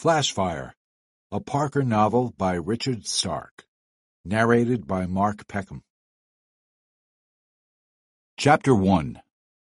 Flashfire, a Parker novel by Richard Stark. Narrated by Mark Peckham. Chapter 1.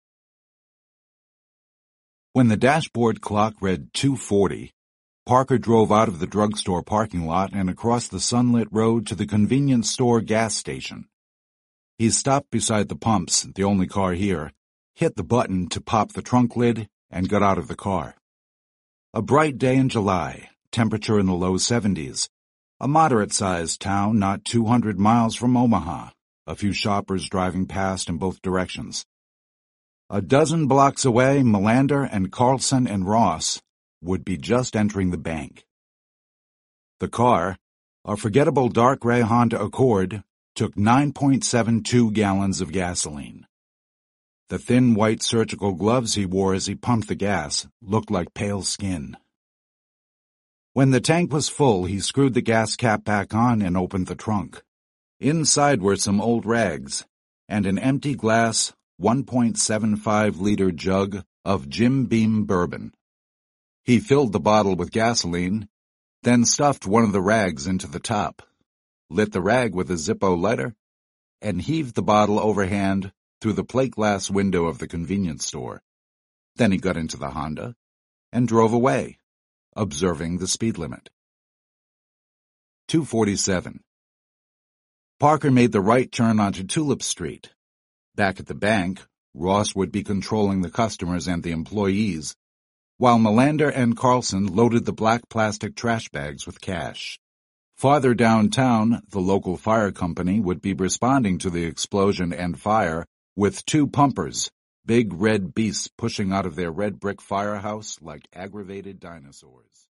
When the dashboard clock read 2:40, Parker drove out of the drugstore parking lot and across the sunlit road to the convenience store gas station. He stopped beside the pumps, the only car here, hit the button to pop the trunk lid, and got out of the car. A bright day in July, temperature in the low 70s, a moderate-sized town not 200 miles from Omaha, a few shoppers driving past in both directions. A dozen blocks away, Melander and Carlson and Ross would be just entering the bank. The car, a forgettable dark gray Honda Accord, took 9.72 gallons of gasoline. The thin white surgical gloves he wore as he pumped the gas looked like pale skin. When the tank was full, he screwed the gas cap back on and opened the trunk. Inside were some old rags and an empty glass 1.75-liter jug of Jim Beam bourbon. He filled the bottle with gasoline, then stuffed one of the rags into the top, lit the rag with a Zippo lighter, and heaved the bottle overhand through the plate glass window of the convenience store. Then he got into the Honda and drove away, observing the speed limit. 2:47. Parker made the right turn onto Tulip Street. Back at the bank, Ross would be controlling the customers and the employees, while Melander and Carlson loaded the black plastic trash bags with cash. Farther downtown, the local fire company would be responding to the explosion and fire with two pumpers, big red beasts pushing out of their red brick firehouse like aggravated dinosaurs.